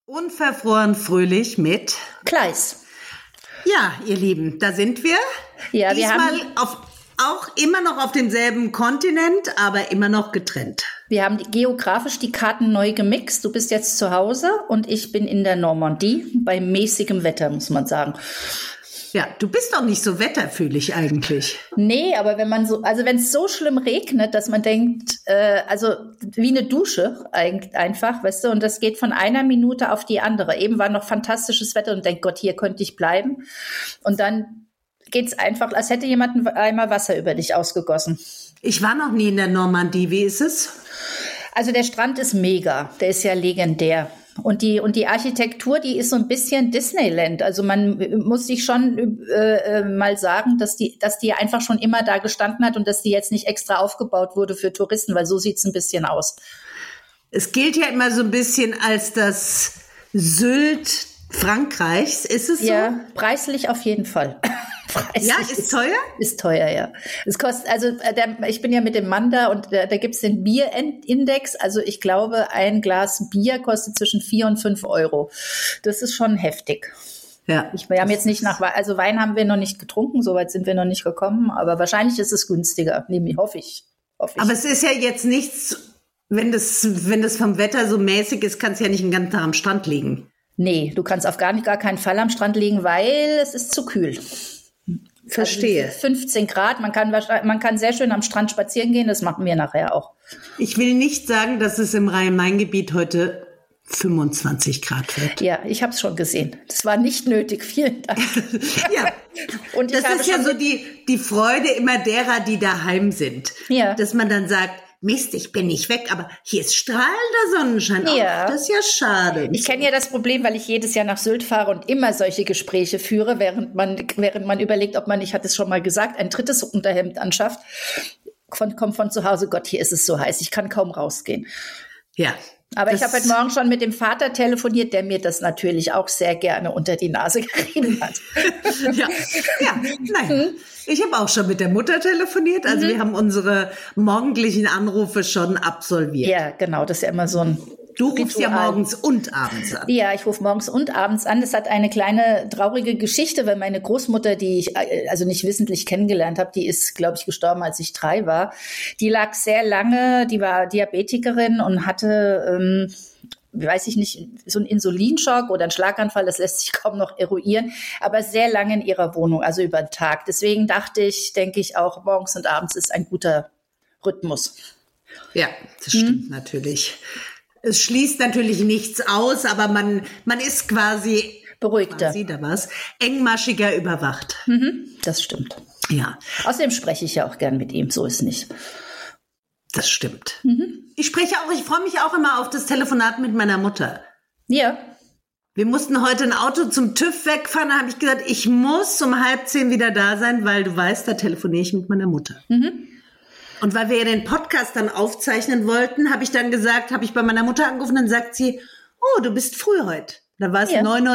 Unverfroren fröhlich mit Kleis. Ja, ihr Lieben, da sind wir. Ja, Diesmal wir haben auch immer noch auf demselben Kontinent, aber immer noch getrennt. Wir haben geografisch die Karten neu gemixt. Du bist jetzt zu Hause und ich bin in der Normandie bei mäßigem Wetter, muss man sagen. Ja, du bist doch nicht so wetterfühlig eigentlich. Nee, aber wenn es so schlimm regnet, dass man denkt, also wie eine Dusche einfach, weißt du, und das geht von einer Minute auf die andere. Eben war noch fantastisches Wetter und denkt, Gott, hier könnte ich bleiben. Und dann geht's einfach, als hätte jemand einen Eimer Wasser über dich ausgegossen. Ich war noch nie in der Normandie. Wie ist es? Also der Strand ist mega, der ist ja legendär. Und die Architektur, die ist so ein bisschen Disneyland. Also man muss sich schon mal sagen, dass die einfach schon immer da gestanden hat und dass die jetzt nicht extra aufgebaut wurde für Touristen, weil so sieht's ein bisschen aus. Es gilt ja immer so ein bisschen als das Sylt Frankreichs. Ist es so? Ja, preislich auf jeden Fall. Ja, ist teuer? Ist teuer, ja. Es kostet, also ich bin ja mit dem Mann da und da gibt's den Bierindex. Also ich glaube, ein Glas Bier kostet zwischen 4 und 5 Euro. Das ist schon heftig. Ja. Wir haben jetzt nicht also Wein haben wir noch nicht getrunken, soweit sind wir noch nicht gekommen, aber wahrscheinlich ist es günstiger, hoffe ich. Aber es ist ja jetzt nichts, wenn das vom Wetter so mäßig ist, kann es ja nicht den ganzen Tag am Strand liegen. Nee, du kannst auf gar keinen Fall am Strand liegen, weil es ist zu kühl. Verstehe. Also 15 Grad, man kann sehr schön am Strand spazieren gehen, das machen wir nachher auch. Ich will nicht sagen, dass es im Rhein-Main-Gebiet heute 25 Grad wird. Ja, ich habe es schon gesehen. Das war nicht nötig, vielen Dank. Ja, und das ist ja so die Freude immer derer, die daheim sind. Ja. Dass man dann sagt, Mist, ich bin nicht weg, aber hier ist strahlender Sonnenschein. Ja. Oh, das ist ja schade. Ich kenne ja das Problem, weil ich jedes Jahr nach Sylt fahre und immer solche Gespräche führe, während man überlegt, ob man, ich hatte es schon mal gesagt, ein drittes Unterhemd anschafft. Kommt von zu Hause, Gott, hier ist es so heiß, ich kann kaum rausgehen. Ja. Aber ich habe heute Morgen schon mit dem Vater telefoniert, der mir das natürlich auch sehr gerne unter die Nase gerieben hat. Ja, nein. Ich habe auch schon mit der Mutter telefoniert. Also wir haben unsere morgendlichen Anrufe schon absolviert. Ja, genau. Das ist ja immer so ein Du rufst ja morgens und abends an. Ja, ich rufe morgens und abends an. Das hat eine kleine traurige Geschichte, weil meine Großmutter, die ich also nicht wissentlich kennengelernt habe, die ist, glaube ich, gestorben, als ich 3 war. Die lag sehr lange, die war Diabetikerin und hatte, weiß ich nicht, so einen Insulinschock oder einen Schlaganfall, das lässt sich kaum noch eruieren, aber sehr lange in ihrer Wohnung, also über den Tag. Deswegen denke ich auch, morgens und abends ist ein guter Rhythmus. Ja, das stimmt natürlich. Es schließt natürlich nichts aus, aber man ist quasi beruhigter. Sieht da was? Engmaschiger überwacht. Das stimmt. Ja. Außerdem spreche ich ja auch gern mit ihm, so ist nicht. Das stimmt. Ich freue mich auch immer auf das Telefonat mit meiner Mutter. Ja. Wir mussten heute ein Auto zum TÜV wegfahren, da habe ich gesagt, ich muss um 9:30 wieder da sein, weil du weißt, da telefoniere ich mit meiner Mutter. Und weil wir ja den Podcast dann aufzeichnen wollten, habe ich bei meiner Mutter angerufen, dann sagt sie, oh, du bist früh heute. Da war es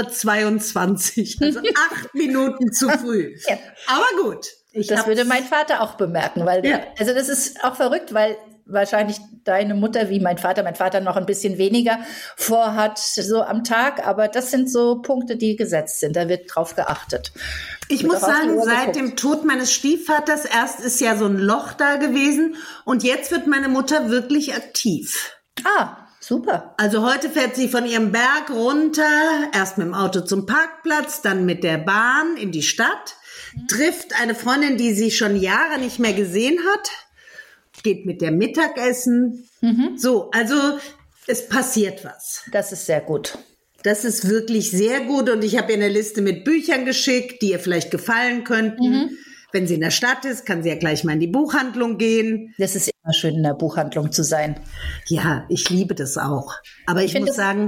9:22 Uhr, also 8 Minuten zu früh. Ja. Aber gut. Das würde mein Vater auch bemerken, weil also das ist auch verrückt, weil wahrscheinlich deine Mutter wie mein Vater noch ein bisschen weniger vorhat so am Tag, aber das sind so Punkte, die gesetzt sind, da wird drauf geachtet. Ich muss sagen, seit dem Tod meines Stiefvaters erst ist ja so ein Loch da gewesen und jetzt wird meine Mutter wirklich aktiv. Ah, super. Also heute fährt sie von ihrem Berg runter, erst mit dem Auto zum Parkplatz, dann mit der Bahn in die Stadt, trifft eine Freundin, die sie schon Jahre nicht mehr gesehen hat, geht mit der Mittagessen. So, also es passiert was. Das ist sehr gut. Das ist wirklich sehr gut und ich habe ihr eine Liste mit Büchern geschickt, die ihr vielleicht gefallen könnten. Wenn sie in der Stadt ist, kann sie ja gleich mal in die Buchhandlung gehen. Das ist immer schön, in der Buchhandlung zu sein. Ja, ich liebe das auch. Aber ich muss sagen,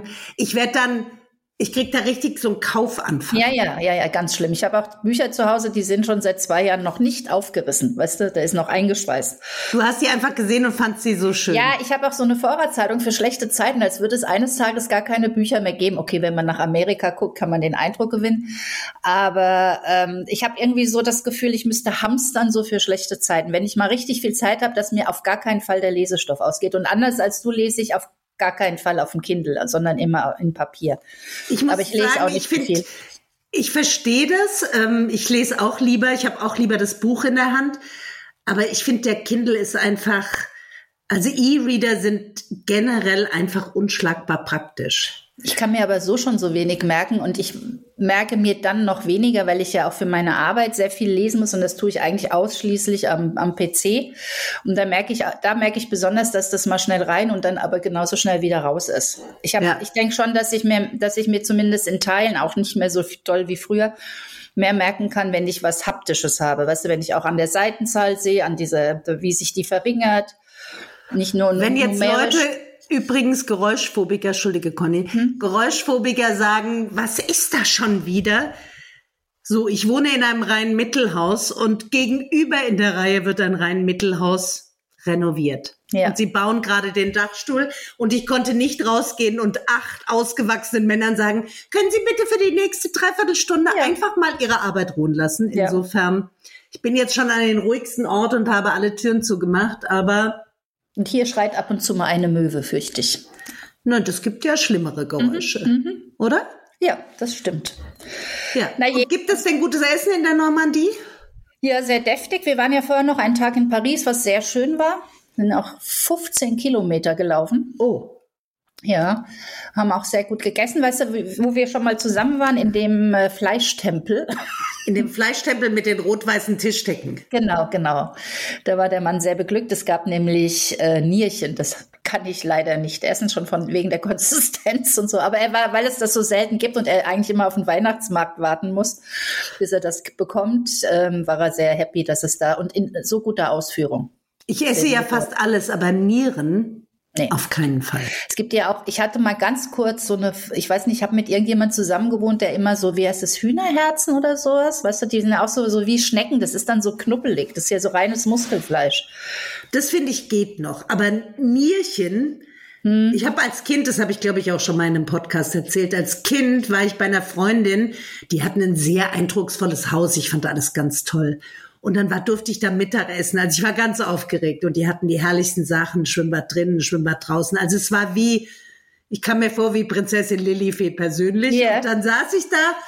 ich krieg da richtig so einen Kaufanfall. Ja, ganz schlimm. Ich habe auch Bücher zu Hause, die sind schon seit 2 Jahren noch nicht aufgerissen. Weißt du, da ist noch eingeschweißt. Du hast sie einfach gesehen und fandst sie so schön. Ja, ich habe auch so eine Vorratshaltung für schlechte Zeiten, als würde es eines Tages gar keine Bücher mehr geben. Okay, wenn man nach Amerika guckt, kann man den Eindruck gewinnen. Aber ich habe irgendwie so das Gefühl, ich müsste hamstern so für schlechte Zeiten. Wenn ich mal richtig viel Zeit habe, dass mir auf gar keinen Fall der Lesestoff ausgeht. Und anders als du lese ich auf gar keinen Fall auf dem Kindle, sondern immer in Papier. Aber ich lese auch nicht viel. Ich verstehe das. Ich lese auch lieber. Ich habe auch lieber das Buch in der Hand. Aber ich finde, der Kindle ist einfach, also E-Reader sind generell einfach unschlagbar praktisch. Ich kann mir aber so schon so wenig merken und ich merke mir dann noch weniger, weil ich ja auch für meine Arbeit sehr viel lesen muss und das tue ich eigentlich ausschließlich am PC. Und da merke ich besonders, dass das mal schnell rein und dann aber genauso schnell wieder raus ist. Ich denke schon, dass ich mir zumindest in Teilen auch nicht mehr so toll wie früher mehr merken kann, wenn ich was Haptisches habe. Weißt du, wenn ich auch an der Seitenzahl sehe, an wie sich die verringert, nicht nur wenn jetzt numerisch. Leute übrigens Geräuschphobiker, entschuldige Conny, Geräuschphobiker sagen, was ist das schon wieder? So, ich wohne in einem Rhein-Mittelhaus und gegenüber in der Reihe wird ein Rhein-Mittelhaus renoviert. Ja. Und sie bauen gerade den Dachstuhl und ich konnte nicht rausgehen und 8 ausgewachsenen Männern sagen, können Sie bitte für die nächste Dreiviertelstunde einfach mal Ihre Arbeit ruhen lassen? Insofern, ich bin jetzt schon an den ruhigsten Ort und habe alle Türen zugemacht, aber... Und hier schreit ab und zu mal eine Möwe, fürchte ich. Nein, das gibt ja schlimmere Geräusche, oder? Ja, das stimmt. Ja. Und gibt es denn gutes Essen in der Normandie? Ja, sehr deftig. Wir waren ja vorher noch einen Tag in Paris, was sehr schön war. Sind auch 15 Kilometer gelaufen. Oh. Ja, haben auch sehr gut gegessen. Weißt du, wo wir schon mal zusammen waren? In dem Fleischtempel. In dem Fleischtempel mit den rot-weißen Tischdecken. Genau. Da war der Mann sehr beglückt. Es gab nämlich Nierchen. Das kann ich leider nicht essen, schon wegen der Konsistenz und so. Aber weil es das so selten gibt und er eigentlich immer auf den Weihnachtsmarkt warten muss, bis er das bekommt, war er sehr happy, dass es da und in so guter Ausführung. Ich esse ja fast alles, aber Nieren... Nee. Auf keinen Fall. Es gibt ja auch, ich hatte mal ganz kurz ich weiß nicht, ich habe mit irgendjemand zusammen gewohnt, der immer so, wie heißt das, Hühnerherzen oder sowas, weißt du, die sind ja auch so wie Schnecken, das ist dann so knuppelig, das ist ja so reines Muskelfleisch. Das finde ich geht noch, aber Nierchen, ich habe als Kind, das habe ich glaube ich auch schon mal in einem Podcast erzählt, als Kind war ich bei einer Freundin, die hatten ein sehr eindrucksvolles Haus, ich fand alles ganz toll. Und dann durfte ich da Mittagessen. Also ich war ganz aufgeregt und die hatten die herrlichsten Sachen, Schwimmbad drinnen, Schwimmbad draußen. Also es war ich kam mir vor wie Prinzessin Lilifee persönlich. Yeah. Und dann saß ich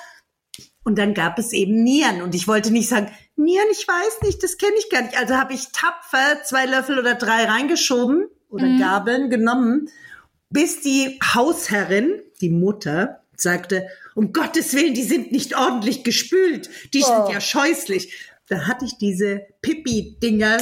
da und dann gab es eben Nieren. Und ich wollte nicht sagen, Nieren, ich weiß nicht, das kenne ich gar nicht. Also habe ich tapfer 2 Löffel oder 3 reingeschoben oder Gabeln genommen, bis die Hausherrin, die Mutter, sagte, um Gottes Willen, die sind nicht ordentlich gespült. Die sind ja scheußlich. Da hatte ich diese Pipi-Dinger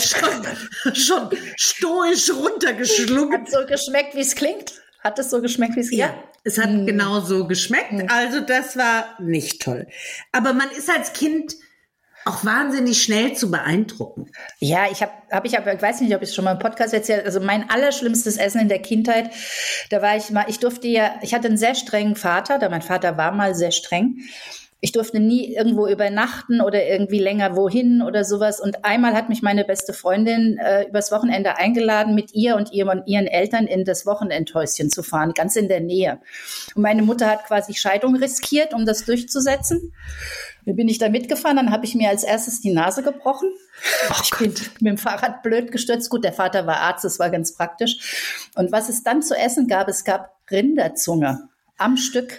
schon stoisch runtergeschluckt. Hat so geschmeckt, wie es klingt? Hat es so geschmeckt, wie es klingt? Ja, es hat genau so geschmeckt. Also das war nicht toll. Aber man ist als Kind auch wahnsinnig schnell zu beeindrucken. Ja, ich weiß nicht, ob ich es schon mal im Podcast erzählt. Also mein allerschlimmstes Essen in der Kindheit, da war ich hatte einen sehr strengen Vater, mein Vater war mal sehr streng. Ich durfte nie irgendwo übernachten oder irgendwie länger wohin oder sowas. Und einmal hat mich meine beste Freundin übers Wochenende eingeladen, mit ihr und ihren Eltern in das Wochenendhäuschen zu fahren, ganz in der Nähe. Und meine Mutter hat quasi Scheidung riskiert, um das durchzusetzen. Dann bin ich da mitgefahren, dann habe ich mir als erstes die Nase gebrochen. Ich bin mit dem Fahrrad blöd gestürzt. Gut, der Vater war Arzt, das war ganz praktisch. Und was es dann zu essen gab, es gab Rinderzunge am Stück.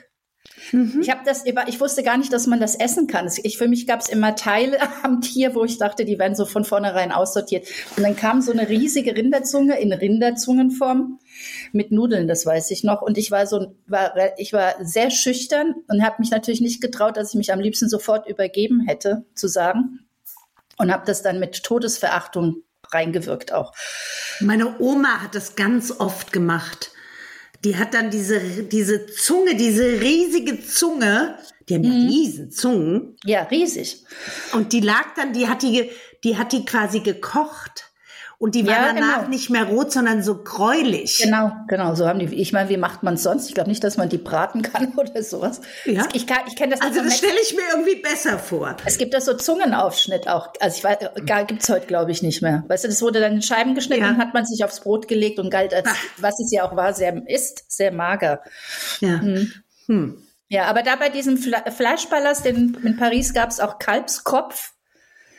Ich wusste gar nicht, dass man das essen kann. Für mich gab es immer Teile am Tier, wo ich dachte, die werden so von vornherein aussortiert. Und dann kam so eine riesige Rinderzunge in Rinderzungenform mit Nudeln, das weiß ich noch. Und ich war sehr schüchtern und habe mich natürlich nicht getraut, dass ich mich am liebsten sofort übergeben hätte, zu sagen. Und habe das dann mit Todesverachtung reingewirkt auch. Meine Oma hat das ganz oft gemacht. Die hat dann diese Zunge, diese riesige Zunge, die haben ja riesen Zungen. Ja, riesig. Und die lag dann, die hat die quasi gekocht. Und die war danach nicht mehr rot, sondern so gräulich. Genau, so haben die. Ich meine, wie macht man es sonst? Ich glaube nicht, dass man die braten kann oder sowas. Ja. Ich kenne das. Also das stelle ich mir irgendwie besser vor. Es gibt da so Zungenaufschnitt auch. Also gibt's heute, glaube ich, nicht mehr. Weißt du, das wurde dann in Scheiben geschnitten und hat man sich aufs Brot gelegt und galt als, was es ja auch war, sehr mager. Ja. Ja, aber da bei diesem Fleischpalast in Paris gab es auch Kalbskopf.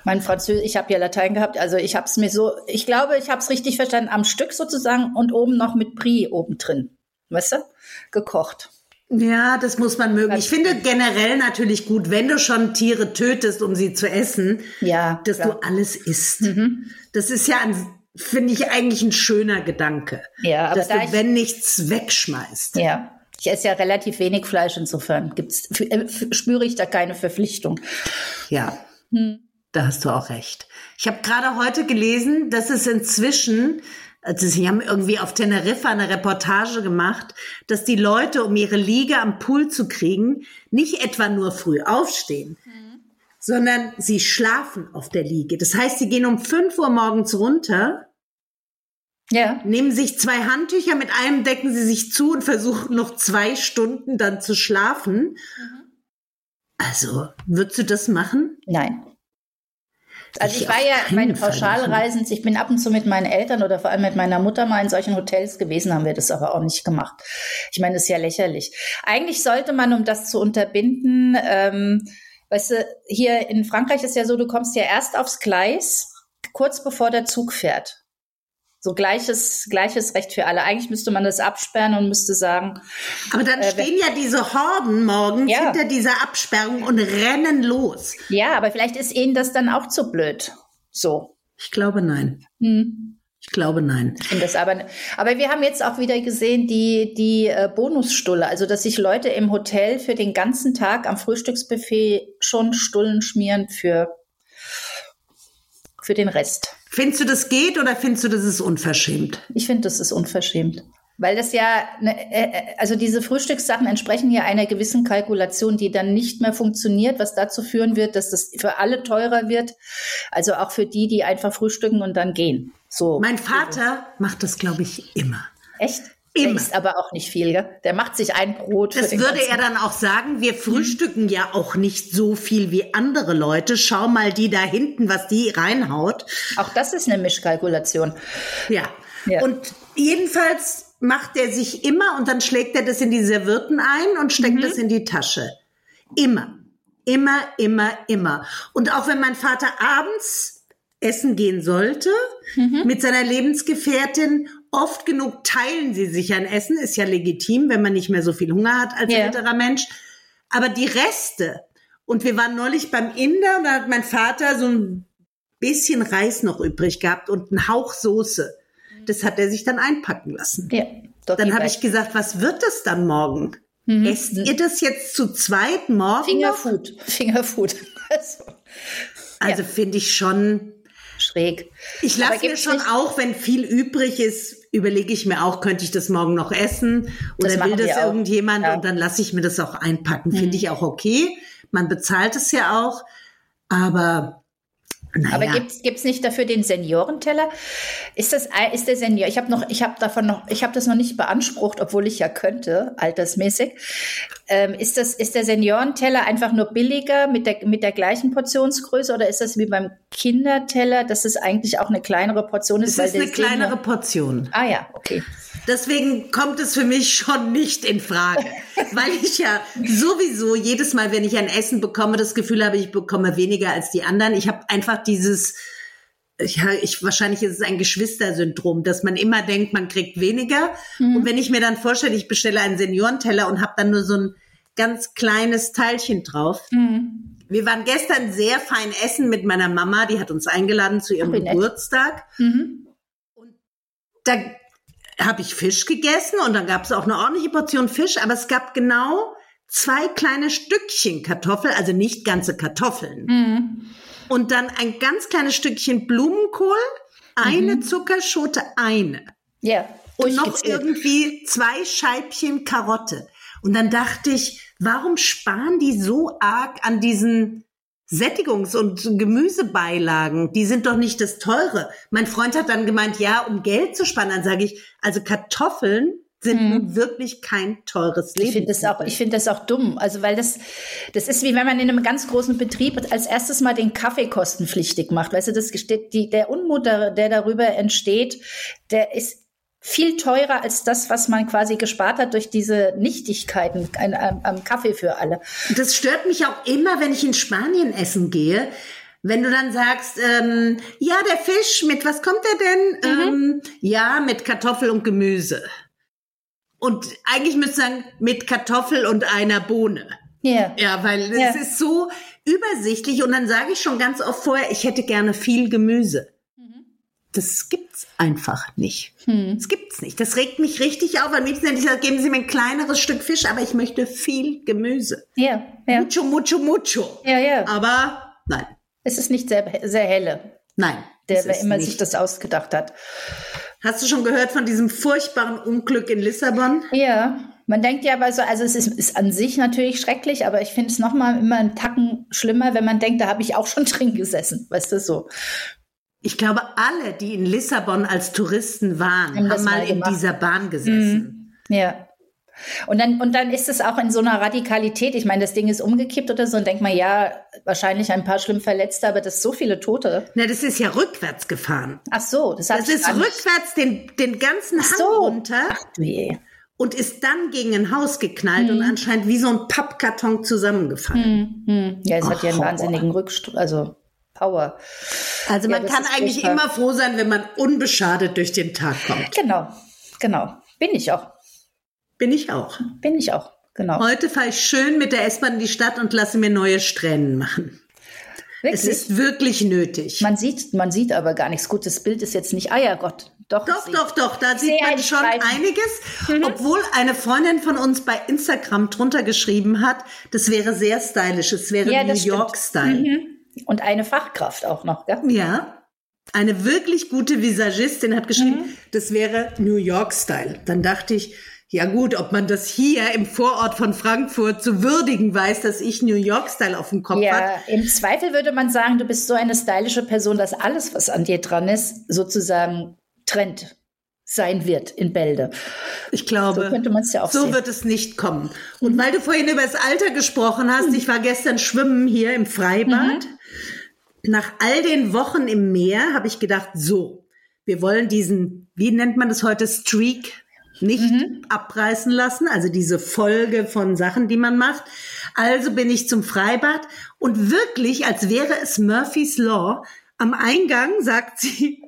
Ich habe ja Latein gehabt, also ich habe es mir so, ich glaube, ich habe es richtig verstanden, am Stück sozusagen und oben noch mit Brie oben drin, weißt du, gekocht. Ja, das muss man mögen. Ich finde generell natürlich gut, wenn du schon Tiere tötest, um sie zu essen, dass du alles isst. Das ist ja, finde ich, eigentlich ein schöner Gedanke, aber dass du, wenn nichts, wegschmeißt. Ja, ich esse ja relativ wenig Fleisch, insofern spüre ich da keine Verpflichtung. Ja, da hast du auch recht. Ich habe gerade heute gelesen, dass es inzwischen... Also sie haben irgendwie auf Teneriffa eine Reportage gemacht, dass die Leute, um ihre Liege am Pool zu kriegen, nicht etwa nur früh aufstehen, sondern sie schlafen auf der Liege. Das heißt, sie gehen um 5 Uhr morgens runter, nehmen sich 2 Handtücher, mit einem decken sie sich zu und versuchen noch 2 Stunden dann zu schlafen. Also, würdest du das machen? Nein. Also ich war ja meine Pauschalreisen, ich bin ab und zu mit meinen Eltern oder vor allem mit meiner Mutter mal in solchen Hotels gewesen, haben wir das aber auch nicht gemacht. Ich meine, das ist ja lächerlich. Eigentlich sollte man, um das zu unterbinden, weißt du, hier in Frankreich ist ja so, du kommst ja erst aufs Gleis, kurz bevor der Zug fährt. So gleiches Recht für alle. Eigentlich müsste man das absperren und müsste sagen... Aber dann stehen ja diese Horden morgens hinter dieser Absperrung und rennen los. Ja, aber vielleicht ist ihnen das dann auch zu blöd. So. Ich glaube, nein. Ich glaube, nein. Ich finde das aber wir haben jetzt auch wieder gesehen, die Bonusstulle. Also, dass sich Leute im Hotel für den ganzen Tag am Frühstücksbuffet schon Stullen schmieren für den Rest. Findest du, das geht oder findest du, das ist unverschämt? Ich finde, das ist unverschämt. Weil das ja, also diese Frühstückssachen entsprechen ja einer gewissen Kalkulation, die dann nicht mehr funktioniert, was dazu führen wird, dass das für alle teurer wird. Also auch für die einfach frühstücken und dann gehen. So. Mein Vater macht das, glaube ich, immer. Echt? Der isst aber auch nicht viel, gell? Der macht sich ein Brot. Das würde er dann auch sagen, wir frühstücken ja auch nicht so viel wie andere Leute. Schau mal die da hinten, was die reinhaut. Auch das ist eine Mischkalkulation. Ja. Und jedenfalls macht er sich immer und dann schlägt er das in die Servietten ein und steckt das in die Tasche. Immer. Immer, immer, immer. Und auch wenn mein Vater abends essen gehen sollte mit seiner Lebensgefährtin, oft genug teilen sie sich ein Essen, ist ja legitim, wenn man nicht mehr so viel Hunger hat als älterer Mensch. Aber die Reste, und wir waren neulich beim Inder und da hat mein Vater so ein bisschen Reis noch übrig gehabt und einen Hauch Soße. Das hat er sich dann einpacken lassen. Ja, dann habe ich gesagt, was wird das dann morgen? Esst ihr das jetzt zu zweit morgen? Fingerfood. Also finde ich schon... schräg. Ich lasse mir schon auch, wenn viel übrig ist, überlege ich mir auch, könnte ich das morgen noch essen oder will das irgendjemand und dann lasse ich mir das auch einpacken. Finde ich auch okay. Man bezahlt es ja auch, aber naja. Aber gibt's nicht dafür den Seniorenteller? Ist der Senior? Ich habe das noch nicht beansprucht, obwohl ich ja könnte, altersmäßig. Ist der Seniorenteller einfach nur billiger mit der gleichen Portionsgröße oder ist das wie beim Kinderteller, dass es eigentlich auch eine kleinere Portion ist? Es ist eine kleinere Portion. Ah ja, okay. Deswegen kommt es für mich schon nicht in Frage, weil ich ja sowieso jedes Mal, wenn ich ein Essen bekomme, das Gefühl habe, ich bekomme weniger als die anderen. Ich habe einfach dieses, wahrscheinlich ist es ein Geschwistersyndrom, dass man immer denkt, man kriegt weniger. Und wenn ich mir dann vorstelle, ich bestelle einen Seniorenteller und habe dann nur so ein ganz kleines Teilchen drauf. Wir waren gestern sehr fein essen mit meiner Mama, die hat uns eingeladen zu ihrem Geburtstag. Und da habe ich Fisch gegessen und dann gab es auch eine ordentliche Portion Fisch, aber es gab genau 2 kleine Stückchen Kartoffel, also nicht ganze Kartoffeln. Und dann ein ganz kleines Stückchen Blumenkohl, eine Zuckerschote, eine. Ja. Und noch irgendwie 2 Scheibchen Karotte. Und dann dachte ich, warum sparen die so arg an diesen Sättigungs- und Gemüsebeilagen? Die sind doch nicht das Teure. Mein Freund hat dann gemeint, ja, um Geld zu sparen. Dann sage ich, also Kartoffeln sind nun wirklich kein teures Leben. Ich finde das auch dumm. Also, weil das ist wie wenn man in einem ganz großen Betrieb als erstes mal den Kaffee kostenpflichtig macht. Weißt du, der Unmut, der darüber entsteht, der ist viel teurer als das, was man quasi gespart hat durch diese Nichtigkeiten am Kaffee für alle. Das stört mich auch immer, wenn ich in Spanien essen gehe. Wenn du dann sagst, ja, der Fisch, mit was kommt er denn? Ja, mit Kartoffel und Gemüse. Und eigentlich müsste ich sagen, mit Kartoffel und einer Bohne. Ja. Ja, weil es ist so übersichtlich. Und dann sage ich schon ganz oft vorher, ich hätte gerne viel Gemüse. Das gibt's einfach nicht. Das gibt's nicht. Das regt mich richtig auf. Am liebsten hätte ich gesagt, geben Sie mir ein kleineres Stück Fisch, aber ich möchte viel Gemüse. Ja. Mucho, mucho, mucho. Ja. Aber nein. Es ist nicht sehr, sehr helle. Nein. Wer immer sich das ausgedacht hat. Hast du schon gehört von diesem furchtbaren Unglück in Lissabon? Ja, man denkt ja aber so, also es ist an sich natürlich schrecklich, aber ich finde es nochmal immer einen Tacken schlimmer, wenn man denkt, da habe ich auch schon drin gesessen, weißt du, so. Ich glaube, alle, die in Lissabon als Touristen waren, haben mal in dieser Bahn gesessen. Ja. Und dann ist es auch in so einer Radikalität. Ich meine, das Ding ist umgekippt oder so und denkt man, ja, wahrscheinlich ein paar schlimm Verletzte, aber das ist so viele Tote. Na, das ist ja rückwärts gefahren. Ach so, das ist rückwärts den ganzen Hang runter. Ach du je. Und ist dann gegen ein Haus geknallt und anscheinend wie so ein Pappkarton zusammengefallen. Ja, es hat ja einen wahnsinnigen Power. Also man kann eigentlich immer froh sein, wenn man unbeschadet durch den Tag kommt. Genau. Bin ich auch, genau. Heute fahre ich schön mit der S-Bahn in die Stadt und lasse mir neue Strähnen machen. Wirklich? Es ist wirklich nötig. Man sieht aber gar nichts. Gut, das Bild ist jetzt nicht, ja Gott. Doch, da sieht man schon einiges. Obwohl eine Freundin von uns bei Instagram drunter geschrieben hat, das wäre sehr stylisch, es wäre New York-Style. Und eine Fachkraft auch noch, gell? Ja. Eine wirklich gute Visagistin hat geschrieben, das wäre New York-Style. Dann dachte ich, ja gut, ob man das hier im Vorort von Frankfurt zu würdigen weiß, dass ich New York-Style auf dem Kopf habe. Ja, im Zweifel würde man sagen, du bist so eine stylische Person, dass alles, was an dir dran ist, sozusagen Trend sein wird in Bälde. Ich glaube, so könnte man es ja auch sehen. Wird es nicht kommen. Und weil du vorhin über das Alter gesprochen hast, ich war gestern schwimmen hier im Freibad. Nach all den Wochen im Meer habe ich gedacht, so, wir wollen diesen, wie nennt man das heute, Streak nicht abreißen lassen, also diese Folge von Sachen, die man macht. Also bin ich zum Freibad und wirklich, als wäre es Murphy's Law, am Eingang sagt sie,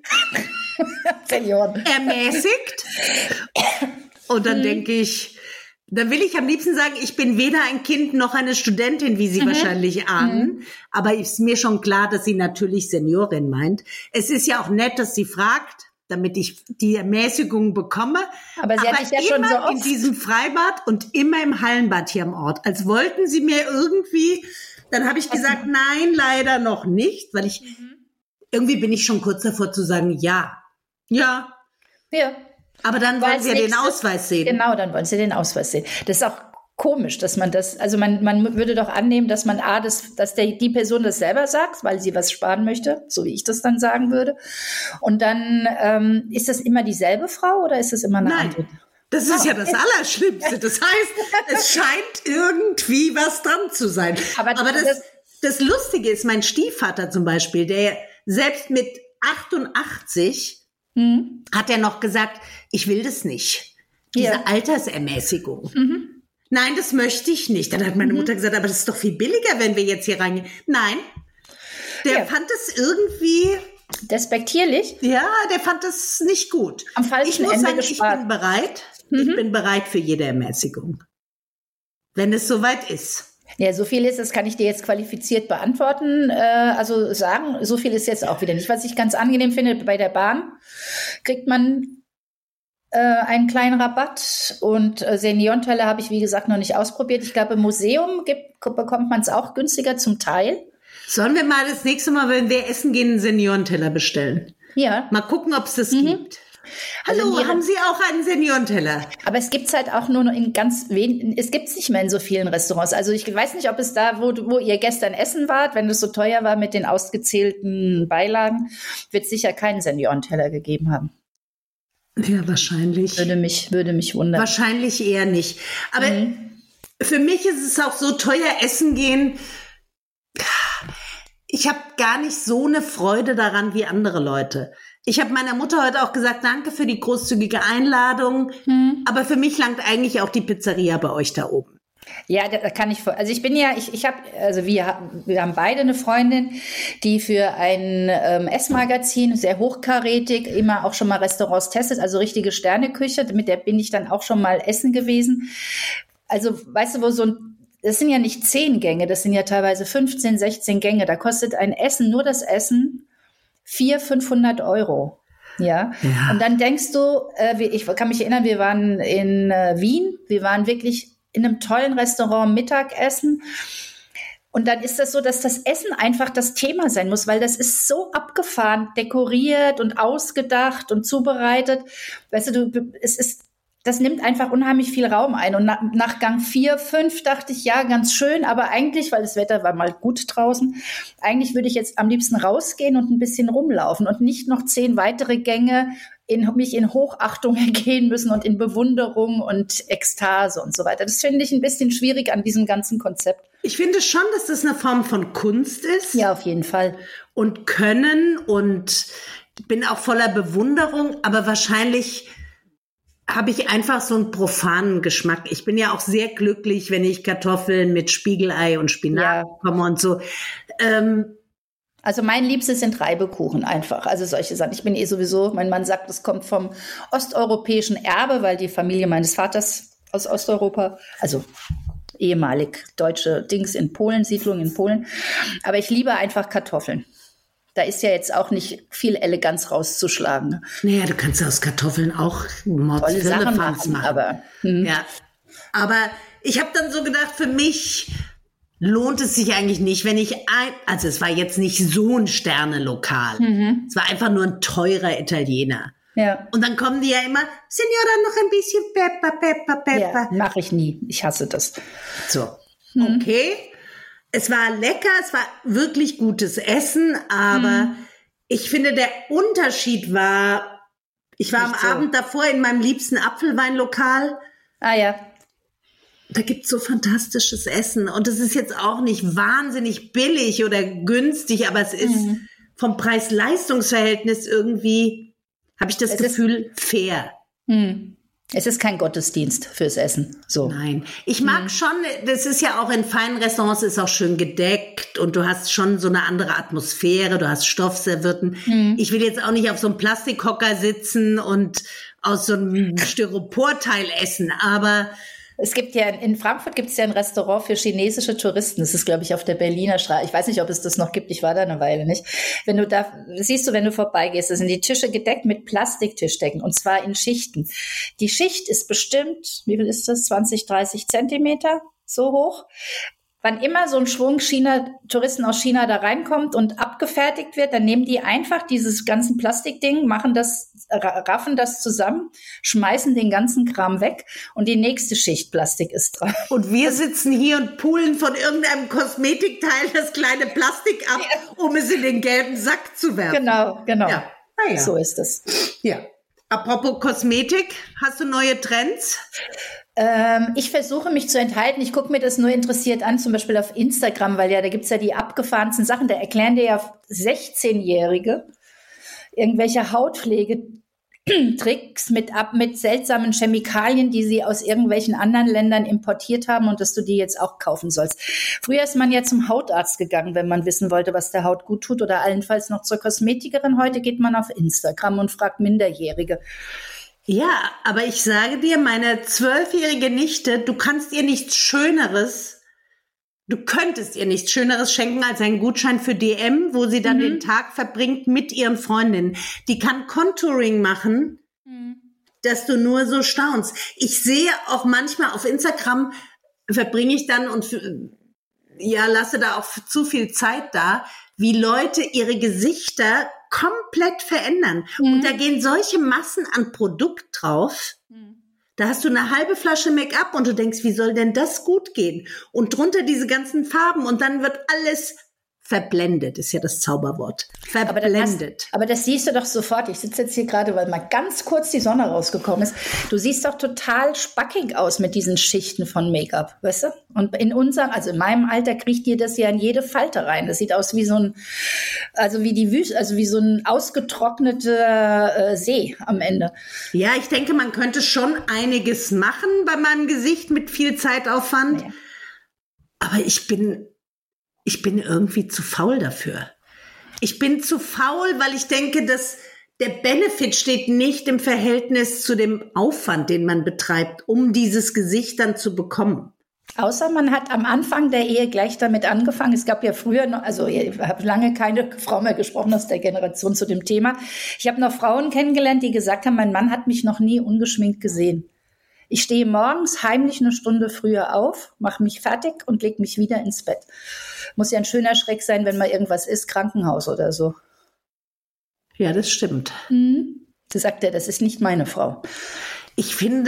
ermäßigt. Und dann denke ich, dann will ich am liebsten sagen, ich bin weder ein Kind noch eine Studentin, wie Sie wahrscheinlich ahnen. Aber ist mir schon klar, dass sie natürlich Seniorin meint. Es ist ja auch nett, dass sie fragt, damit ich die Ermäßigung bekomme. Aber sie hat dich ja schon so oft in diesem Freibad und immer im Hallenbad hier am Ort. Als wollten sie mir irgendwie, dann habe ich gesagt, nein, leider noch nicht, weil ich, irgendwie bin ich schon kurz davor zu sagen, ja. Aber dann wollen sie ja den Ausweis sehen. Genau, dann wollen sie den Ausweis sehen. Das ist auch komisch, dass man das, also man würde doch annehmen, dass man dass die Person das selber sagt, weil sie was sparen möchte, so wie ich das dann sagen würde. Und dann ist das immer dieselbe Frau oder ist das immer eine andere? Das ist ja das Allerschlimmste. Das heißt, es scheint irgendwie was dran zu sein. Aber das Lustige ist, mein Stiefvater zum Beispiel, der selbst mit 88 hat er noch gesagt, ich will das nicht. Diese Altersermäßigung. Nein, das möchte ich nicht. Dann hat meine Mutter gesagt, aber das ist doch viel billiger, wenn wir jetzt hier reingehen. Nein, der fand es irgendwie despektierlich. Ja, der fand es nicht gut. Am falschen Ende gespart. Ich bin bereit. Ich bin bereit für jede Ermäßigung. Wenn es soweit ist. Ja, so viel ist, das kann ich dir jetzt qualifiziert beantworten. Also sagen, so viel ist jetzt auch wieder nicht. Was ich ganz angenehm finde, bei der Bahn kriegt man einen kleinen Rabatt und Seniorenteller habe ich, wie gesagt, noch nicht ausprobiert. Ich glaube, im Museum bekommt man es auch günstiger zum Teil. Sollen wir mal das nächste Mal, wenn wir essen gehen, einen Seniorenteller bestellen? Ja. Mal gucken, ob es das gibt. Hallo, haben Sie auch einen Seniorenteller? Aber es gibt's halt auch nur in ganz wenigen, es gibt's nicht mehr in so vielen Restaurants. Also ich weiß nicht, ob es da, wo ihr gestern essen wart, wenn es so teuer war mit den ausgezählten Beilagen, wird es sicher keinen Seniorenteller gegeben haben. Ja, wahrscheinlich. Würde mich wundern. Wahrscheinlich eher nicht. Aber für mich ist es auch so teuer essen gehen. Ich habe gar nicht so eine Freude daran wie andere Leute. Ich habe meiner Mutter heute auch gesagt, danke für die großzügige Einladung. Aber für mich langt eigentlich auch die Pizzeria bei euch da oben. Ja, da kann ich also ich bin ja, wir haben beide eine Freundin, die für ein Essmagazin, sehr hochkarätig, immer auch schon mal Restaurants testet, also richtige Sterneküche, mit der bin ich dann auch schon mal essen gewesen. Also, weißt du, das sind ja nicht 10 Gänge, das sind ja teilweise 15, 16 Gänge, da kostet ein Essen, nur das Essen, 400-500 €. Ja, und dann denkst du, ich kann mich erinnern, wir waren in Wien, wir waren wirklich in einem tollen Restaurant Mittagessen. Und dann ist das so, dass das Essen einfach das Thema sein muss, weil das ist so abgefahren, dekoriert und ausgedacht und zubereitet. Weißt du, das nimmt einfach unheimlich viel Raum ein. Und nach Gang 4, 5 dachte ich, ja, ganz schön, aber eigentlich, weil das Wetter war mal gut draußen, eigentlich würde ich jetzt am liebsten rausgehen und ein bisschen rumlaufen und nicht noch 10 weitere Gänge mich in Hochachtung ergehen müssen und in Bewunderung und Ekstase und so weiter. Das finde ich ein bisschen schwierig an diesem ganzen Konzept. Ich finde schon, dass das eine Form von Kunst ist. Ja, auf jeden Fall. Und Können, und bin auch voller Bewunderung, aber wahrscheinlich habe ich einfach so einen profanen Geschmack. Ich bin ja auch sehr glücklich, wenn ich Kartoffeln mit Spiegelei und Spinat bekomme und so. Also mein Liebstes sind Reibekuchen einfach, also solche Sachen. Ich bin sowieso, mein Mann sagt, das kommt vom osteuropäischen Erbe, weil die Familie meines Vaters aus Osteuropa, also ehemalig deutsche Dings in Polen, Siedlung in Polen. Aber ich liebe einfach Kartoffeln. Da ist ja jetzt auch nicht viel Eleganz rauszuschlagen. Naja, du kannst aus Kartoffeln auch tolle Sachen machen. Aber aber ich habe dann so gedacht, für mich lohnt es sich eigentlich nicht, wenn ich also es war jetzt nicht so ein Sternelokal. Es war einfach nur ein teurer Italiener. Ja. Und dann kommen die ja immer, Signora, noch ein bisschen Pepper. Ja, mache ich nie. Ich hasse das. So, okay. Es war lecker, es war wirklich gutes Essen, aber ich finde, der Unterschied war, ich war am Abend davor in meinem liebsten Apfelweinlokal. Ah ja. Da gibt's so fantastisches Essen und es ist jetzt auch nicht wahnsinnig billig oder günstig, aber es ist vom Preis-Leistungs-Verhältnis irgendwie, habe ich das Gefühl, fair. Es ist kein Gottesdienst fürs Essen. So. Nein. Ich mag schon, das ist ja auch in feinen Restaurants, ist auch schön gedeckt und du hast schon so eine andere Atmosphäre, du hast Stoffservietten. Ich will jetzt auch nicht auf so einem Plastikhocker sitzen und aus so einem Styroporteil essen, aber es gibt ja, in Frankfurt gibt es ja ein Restaurant für chinesische Touristen. Das ist, glaube ich, auf der Berliner Straße. Ich weiß nicht, ob es das noch gibt. Ich war da eine Weile nicht. Wenn du da, siehst du, wenn du vorbeigehst, da sind die Tische gedeckt mit Plastiktischdecken und zwar in Schichten. Die Schicht ist bestimmt, wie viel ist das? 20, 30 Zentimeter so hoch. Wann immer so ein Schwung Touristen aus China da reinkommt und abgefertigt wird, dann nehmen die einfach dieses ganzen Plastikding, raffen das zusammen, schmeißen den ganzen Kram weg und die nächste Schicht Plastik ist drauf. Und wir sitzen hier und pullen von irgendeinem Kosmetikteil das kleine Plastik ab, um es in den gelben Sack zu werfen. Genau. Ja. So ist es. Ja. Apropos Kosmetik, hast du neue Trends? Ich versuche mich zu enthalten. Ich gucke mir das nur interessiert an, zum Beispiel auf Instagram, weil da gibt's ja die abgefahrensten Sachen. Da erklären dir ja 16-Jährige irgendwelche Hautpflegetricks mit seltsamen Chemikalien, die sie aus irgendwelchen anderen Ländern importiert haben und dass du die jetzt auch kaufen sollst. Früher ist man ja zum Hautarzt gegangen, wenn man wissen wollte, was der Haut gut tut, oder allenfalls noch zur Kosmetikerin. Heute geht man auf Instagram und fragt Minderjährige. Ja, aber ich sage dir, meine 12-jährige Nichte, du könntest ihr nichts Schöneres schenken als einen Gutschein für DM, wo sie dann den Tag verbringt mit ihren Freundinnen. Die kann Contouring machen, dass du nur so staunst. Ich sehe auch manchmal auf Instagram, verbringe ich dann und lasse da auch zu viel Zeit da, wie Leute ihre Gesichter komplett verändern. Und da gehen solche Massen an Produkt drauf. Da hast du eine halbe Flasche Make-up und du denkst, wie soll denn das gut gehen? Und drunter diese ganzen Farben und dann wird alles verblendet ist ja das Zauberwort. Verblendet. Aber das siehst du doch sofort. Ich sitze jetzt hier gerade, weil mal ganz kurz die Sonne rausgekommen ist. Du siehst doch total spackig aus mit diesen Schichten von Make-up, weißt du? Und in meinem Alter kriegt dir das ja in jede Falte rein. Das sieht aus wie so ein, also wie die Wüste, also wie so ein ausgetrockneter See am Ende. Ja, ich denke, man könnte schon einiges machen bei meinem Gesicht mit viel Zeitaufwand. Ja. Aber ich bin irgendwie zu faul dafür. Ich bin zu faul, weil ich denke, dass der Benefit steht nicht im Verhältnis zu dem Aufwand, den man betreibt, um dieses Gesicht dann zu bekommen. Außer man hat am Anfang der Ehe gleich damit angefangen. Es gab ja früher noch, also ich habe lange keine Frau mehr gesprochen aus der Generation zu dem Thema. Ich habe noch Frauen kennengelernt, die gesagt haben, mein Mann hat mich noch nie ungeschminkt gesehen. Ich stehe morgens heimlich eine Stunde früher auf, mache mich fertig und lege mich wieder ins Bett. Muss ja ein schöner Schreck sein, wenn mal irgendwas ist, Krankenhaus oder so. Ja, das stimmt. Da sagt er, das ist nicht meine Frau. Ich finde,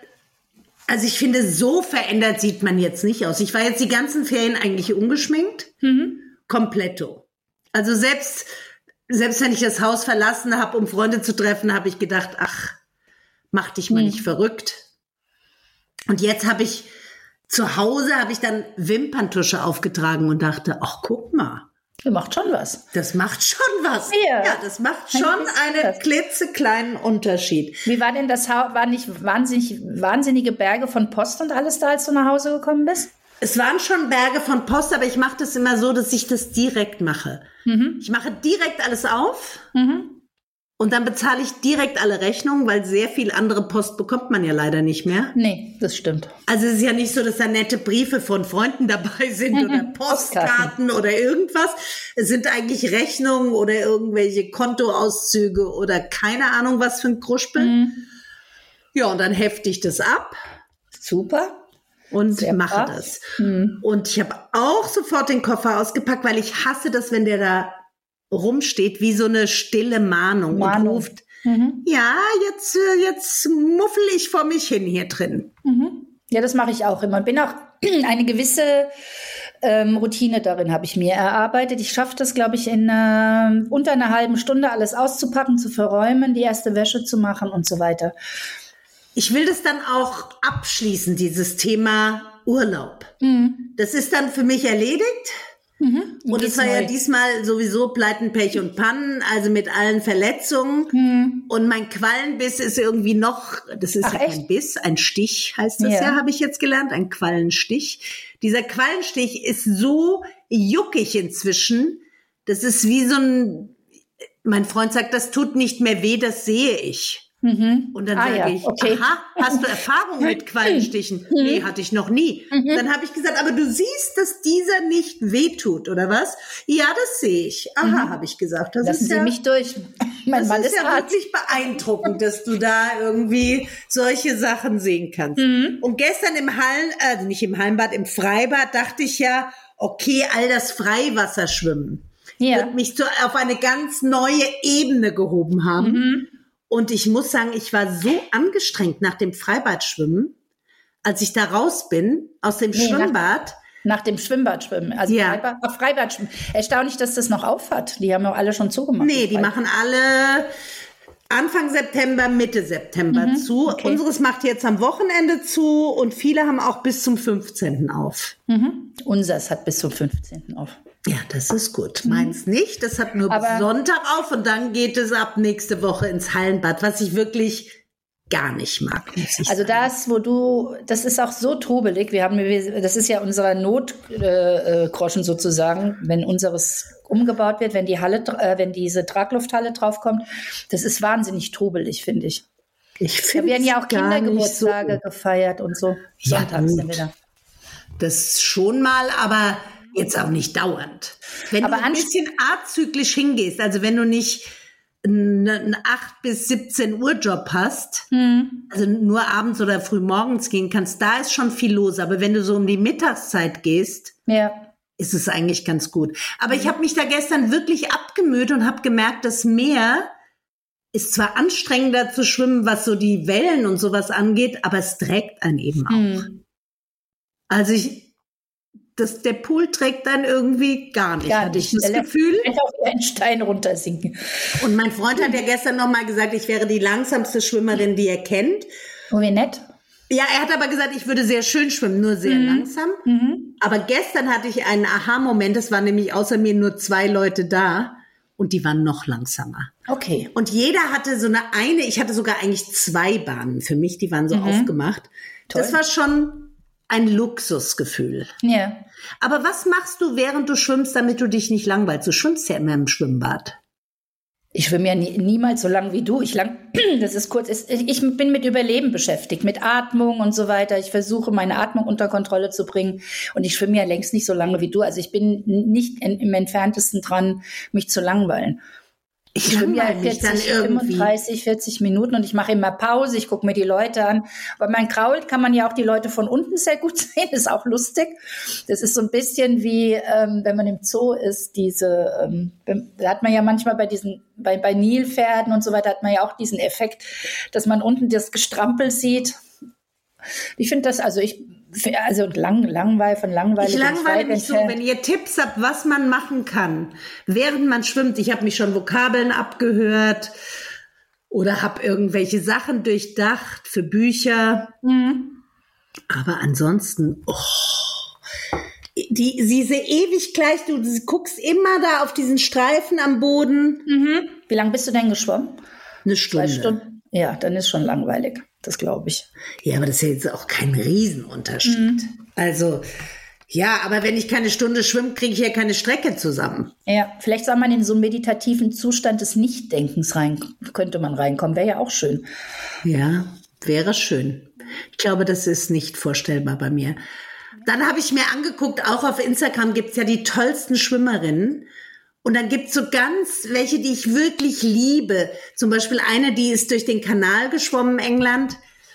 so verändert sieht man jetzt nicht aus. Ich war jetzt die ganzen Ferien eigentlich ungeschminkt. Kompletto. Also selbst wenn ich das Haus verlassen habe, um Freunde zu treffen, habe ich gedacht, ach, mach dich mal nicht verrückt. Und jetzt habe ich zu Hause dann Wimperntusche aufgetragen und dachte, ach, guck mal. Das macht schon was. Das macht schon was. Ja, das macht schon einen klitzekleinen Unterschied. Wie war denn das Haus? Waren nicht wahnsinnige Berge von Post und alles da, als du nach Hause gekommen bist? Es waren schon Berge von Post, aber ich mache das immer so, dass ich das direkt mache. Ich mache direkt alles auf. Und dann bezahle ich direkt alle Rechnungen, weil sehr viel andere Post bekommt man ja leider nicht mehr. Nee, das stimmt. Also es ist ja nicht so, dass da nette Briefe von Freunden dabei sind oder Postkarten oder irgendwas. Es sind eigentlich Rechnungen oder irgendwelche Kontoauszüge oder keine Ahnung was für ein Kruspel. Ja, und dann hefte ich das ab. Super. Und sehr mache das. Und ich habe auch sofort den Koffer ausgepackt, weil ich hasse das, wenn der da rumsteht wie so eine stille Mahnung. Und ruft, ja, jetzt muffel ich vor mich hin hier drin. Ja, das mache ich auch immer. Bin auch eine gewisse Routine darin habe ich mir erarbeitet. Ich schaffe das, glaube ich, in unter einer halben Stunde alles auszupacken, zu verräumen, die erste Wäsche zu machen und so weiter. Ich will das dann auch abschließen, dieses Thema Urlaub. Das ist dann für mich erledigt. Und es war ja diesmal sowieso Pleiten, Pech und Pannen, also mit allen Verletzungen. Und mein Quallenbiss ist irgendwie noch, das ist ja kein Biss, ein Stich heißt das ja, habe ich jetzt gelernt, ein Quallenstich. Dieser Quallenstich ist so juckig inzwischen, das ist wie so ein, mein Freund sagt, das tut nicht mehr weh, das sehe ich. Und dann sage ich, aha, hast du Erfahrung mit Quallenstichen? Nee, hatte ich noch nie. Dann habe ich gesagt, aber du siehst, dass dieser nicht wehtut, oder was? Ja, das sehe ich. Aha, habe ich gesagt. Lassen Sie mich durch. Mein Mann ist ja wirklich beeindruckend, dass du da irgendwie solche Sachen sehen kannst. Und gestern nicht im Hallenbad, im Freibad dachte ich ja, okay, all das Freiwasserschwimmen wird mich auf eine ganz neue Ebene gehoben haben. Und ich muss sagen, ich war so angestrengt nach dem Freibadschwimmen, als ich da raus bin, aus dem Schwimmbad. Nach dem Schwimmbadschwimmen. Also Freibadschwimmen. Erstaunlich, dass das noch auf hat. Die haben ja alle schon zugemacht. Nee, die machen alle Anfang September, Mitte September zu. Okay. Unseres macht jetzt am Wochenende zu und viele haben auch bis zum 15. auf. Unseres hat bis zum 15. auf. Ja, das ist gut. Meins nicht. Das hat nur bis Sonntag auf und dann geht es ab nächste Woche ins Hallenbad, was ich wirklich gar nicht mag. Also das ist auch so trubelig. Das ist ja unser Notgroschen sozusagen, wenn unseres umgebaut wird, wenn diese Traglufthalle draufkommt. Das ist wahnsinnig trubelig, finde ich. Da werden ja auch Kindergeburtstage gefeiert und so. Sonntags sind wir da. Das schon mal, aber jetzt auch nicht dauernd. Wenn du ein bisschen azyklisch hingehst, also wenn du nicht einen 8 bis 17 Uhr Job hast, also nur abends oder früh morgens gehen kannst, da ist schon viel los. Aber wenn du so um die Mittagszeit gehst, ist es eigentlich ganz gut. Aber ich habe mich da gestern wirklich abgemüht und habe gemerkt, das Meer ist zwar anstrengender zu schwimmen, was so die Wellen und sowas angeht, aber es trägt einen eben auch. Also der Pool trägt dann irgendwie gar nicht. Hatte ich das Gefühl. Einfach wie ein Stein runtersinken. Und mein Freund hat ja gestern nochmal gesagt, ich wäre die langsamste Schwimmerin, die er kennt. Oh, wie nett. Ja, er hat aber gesagt, ich würde sehr schön schwimmen, nur sehr langsam. Aber gestern hatte ich einen Aha-Moment, es waren nämlich außer mir nur 2 Leute da und die waren noch langsamer. Okay. Und jeder hatte so eine, ich hatte sogar eigentlich 2 Bahnen für mich, die waren so aufgemacht. Toll. Das war schon ein Luxusgefühl. Ja. Aber was machst du, während du schwimmst, damit du dich nicht langweilst? Du schwimmst ja immer im Schwimmbad. Ich schwimme ja niemals so lang wie du. Das ist kurz. Ich bin mit Überleben beschäftigt, mit Atmung und so weiter. Ich versuche, meine Atmung unter Kontrolle zu bringen. Und ich schwimme ja längst nicht so lange wie du. Also ich bin nicht im Entferntesten dran, mich zu langweilen. Ich schwimme ja 40 Minuten und ich mache immer Pause, ich gucke mir die Leute an. Weil man krault, kann man ja auch die Leute von unten sehr gut sehen, ist auch lustig. Das ist so ein bisschen wie, wenn man im Zoo ist, da hat man ja manchmal bei Nilpferden und so weiter, hat man ja auch diesen Effekt, dass man unten das Gestrampel sieht. Ich finde das, langweilig. Ich langweile mich so, wenn ihr Tipps habt, was man machen kann, während man schwimmt. Ich habe mich schon Vokabeln abgehört oder habe irgendwelche Sachen durchdacht für Bücher. Aber ansonsten, diese ewig gleich, du guckst immer da auf diesen Streifen am Boden. Wie lange bist du denn geschwommen? 1 Stunde. 2 Stunden? Ja, dann ist schon langweilig. Das glaube ich. Ja, aber das ist ja jetzt auch kein Riesenunterschied. Also, ja, aber wenn ich keine Stunde schwimme, kriege ich ja keine Strecke zusammen. Ja, vielleicht soll man in so einen meditativen Zustand des Nichtdenkens könnte man reinkommen. Wäre ja auch schön. Ja, wäre schön. Ich glaube, das ist nicht vorstellbar bei mir. Dann habe ich mir angeguckt, auch auf Instagram gibt es ja die tollsten Schwimmerinnen. Und dann gibt's so ganz welche, die ich wirklich liebe. Zum Beispiel eine, die ist durch den Kanal geschwommen, England.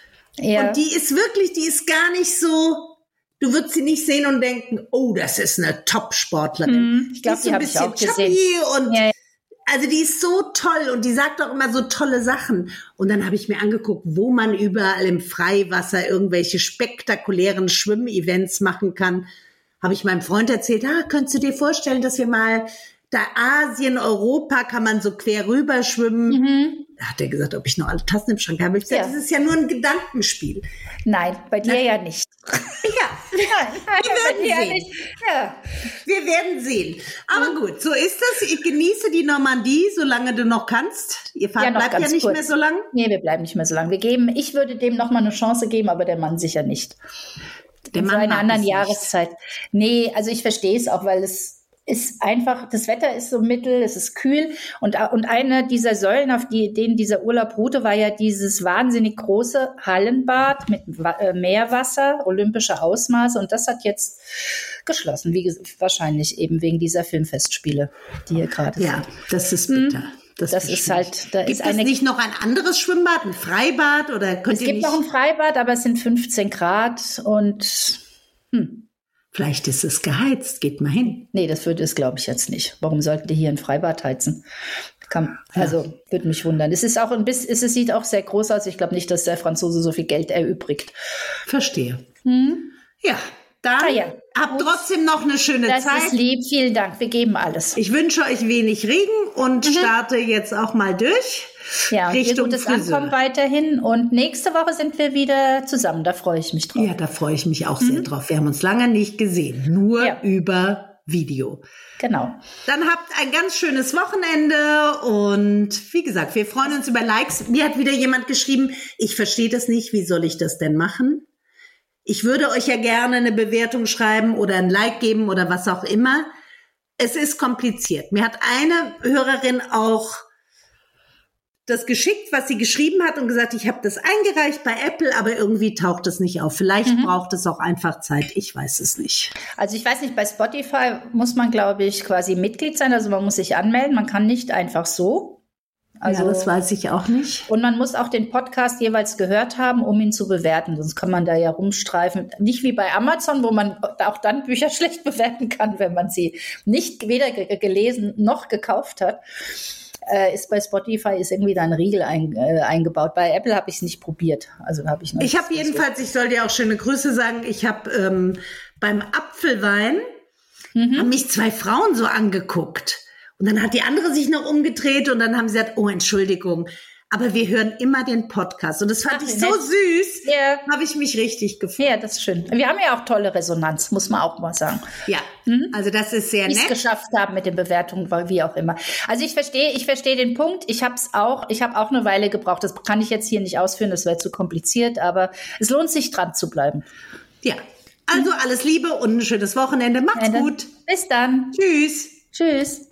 Ja. Und die ist gar nicht so, du würdest sie nicht sehen und denken, oh, das ist eine Top-Sportlerin. Ich glaube, die habe ich auch gesehen. Und ja. Also die ist so toll und die sagt auch immer so tolle Sachen. Und dann habe ich mir angeguckt, wo man überall im Freiwasser irgendwelche spektakulären Schwimmevents machen kann. Habe ich meinem Freund erzählt, könntest du dir vorstellen, dass wir mal da Asien, Europa, kann man so quer rüber schwimmen. Da hat er gesagt, ob ich noch alle Tassen im Schrank habe. Ich gesagt, das ist ja nur ein Gedankenspiel. Nein, bei dir ja nicht. Ja, wir werden sehen. Ja. Wir werden sehen. Aber gut, so ist das. Ich genieße die Normandie, solange du noch kannst. Ihr Fahrt bleibt ja nicht mehr so lang. Nee, wir bleiben nicht mehr so lang. Ich würde dem noch mal eine Chance geben, aber der Mann sicher nicht. Der Mann in einer anderen Jahreszeit. Nee, also ich verstehe es auch, weil es ist einfach, das Wetter ist so mittel, es ist kühl und eine dieser Säulen, auf denen dieser Urlaub ruhte, war ja dieses wahnsinnig große Hallenbad mit Meerwasser, olympische Ausmaße und das hat jetzt geschlossen, wie gesagt, wahrscheinlich eben wegen dieser Filmfestspiele, die hier gerade sind. Ja, das ist bitter. Das ist halt, Gibt es nicht noch ein anderes Schwimmbad, ein Freibad oder könnt ihr nicht? Es gibt noch ein Freibad, aber es sind 15 Grad und Vielleicht ist es geheizt, geht mal hin. Nee, das würde es, glaube ich, jetzt nicht. Warum sollten die hier ein Freibad heizen? Würde mich wundern. Es sieht auch sehr groß aus. Ich glaube nicht, dass der Franzose so viel Geld erübrigt. Verstehe. Ja, dann habt trotzdem noch eine schöne Zeit. Das ist lieb. Vielen Dank. Wir geben alles. Ich wünsche euch wenig Regen und starte jetzt auch mal durch. Ja, und ihr gutes Ankommen weiterhin. Und nächste Woche sind wir wieder zusammen. Da freue ich mich drauf. Ja, da freue ich mich auch sehr drauf. Wir haben uns lange nicht gesehen. Nur über Video. Genau. Dann habt ein ganz schönes Wochenende. Und wie gesagt, wir freuen uns über Likes. Mir hat wieder jemand geschrieben, ich verstehe das nicht. Wie soll ich das denn machen? Ich würde euch ja gerne eine Bewertung schreiben oder ein Like geben oder was auch immer. Es ist kompliziert. Mir hat eine Hörerin auch das geschickt, was sie geschrieben hat und gesagt, ich habe das eingereicht bei Apple, aber irgendwie taucht es nicht auf. Vielleicht braucht es auch einfach Zeit. Ich weiß es nicht. Also ich weiß nicht, bei Spotify muss man, glaube ich, quasi Mitglied sein. Also man muss sich anmelden. Man kann nicht einfach so. Also, ja, das weiß ich auch nicht. Und man muss auch den Podcast jeweils gehört haben, um ihn zu bewerten. Sonst kann man da ja rumstreifen. Nicht wie bei Amazon, wo man auch dann Bücher schlecht bewerten kann, wenn man sie nicht weder gelesen noch gekauft hat. ist bei Spotify ist irgendwie da ein Riegel eingebaut. Bei Apple habe ich es nicht probiert. Also habe ich noch. Ich habe jedenfalls, ich soll dir auch schöne Grüße sagen, ich habe beim Apfelwein haben mich 2 Frauen so angeguckt. Und dann hat die andere sich noch umgedreht und dann haben sie gesagt, oh, Entschuldigung, aber wir hören immer den Podcast. Und das fand ich so süß, habe ich mich richtig gefreut. Ja, das ist schön. Wir haben ja auch tolle Resonanz, muss man auch mal sagen. Ja, also das ist sehr nett. Wie es geschafft haben mit den Bewertungen, wie auch immer. Also ich verstehe den Punkt. Ich habe auch eine Weile gebraucht. Das kann ich jetzt hier nicht ausführen, das wäre zu kompliziert, aber es lohnt sich, dran zu bleiben. Ja, also alles Liebe und ein schönes Wochenende. Macht's gut. Bis dann. Tschüss. Tschüss.